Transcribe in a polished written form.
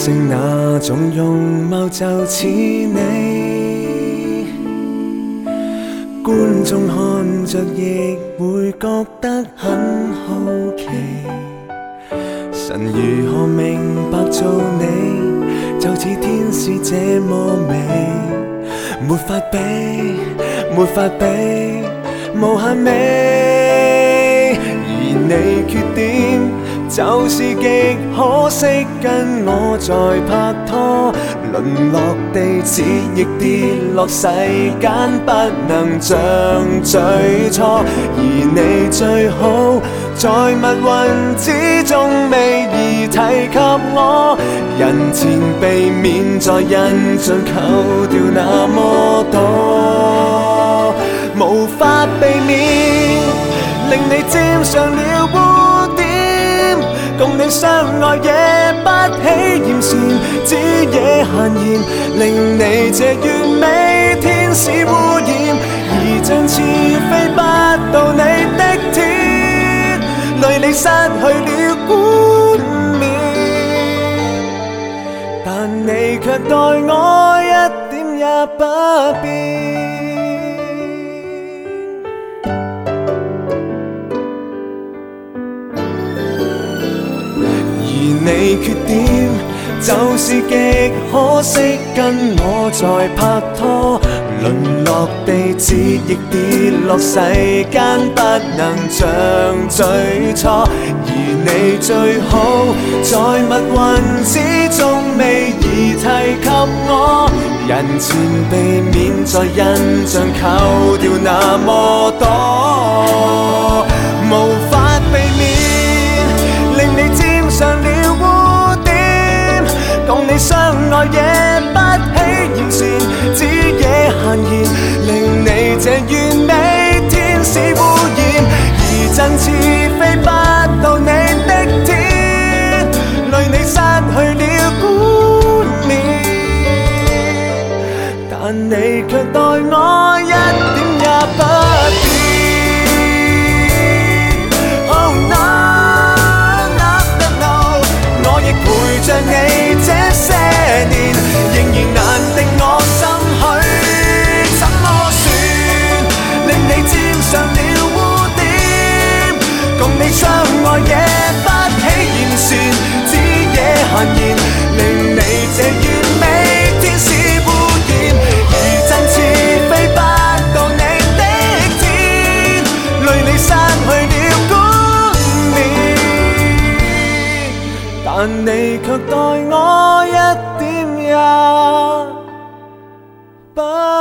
性那種容貌就似你，觀眾看着亦會覺得很好奇。神如何明白做你，就似天使這麼美，沒法比，沒法比，無限美。而你缺點就是極可惜，跟我在拍拖，淪落地址亦跌落世間，不能像最初。而你最好在密雲之中未宜提及我，人前避免在印象扣掉那麼多，無法避免令你沾上了污點，共你相愛也不起嫌善，只惹閒言，令你這完美天使污染，而像似飛不到你的天，累你失去了冠冕，但你卻待我一點也不變。而你缺點就是極可惜，跟我在拍拖，淪落地址亦跌落世間，不能像最初。而你最好在密雲之中未宜提及我，人前避免在印象扣掉那麼多，無法避免令你沾上了污點，共你相愛也不起嫌善，只惹閒言，令你這完美天使污染，而振翅飛不到你的天，累你失去了冠冕，但你卻待我一點也不變。Oh no，我亦陪着你這些年，仍然難定我心許，怎麼算令你沾上了污點，共你相愛也不起嫌善，只惹閒言，令你這完美天使污染，而振翅飛不到你的天，累你失去了冠冕，但你卻待我一點也不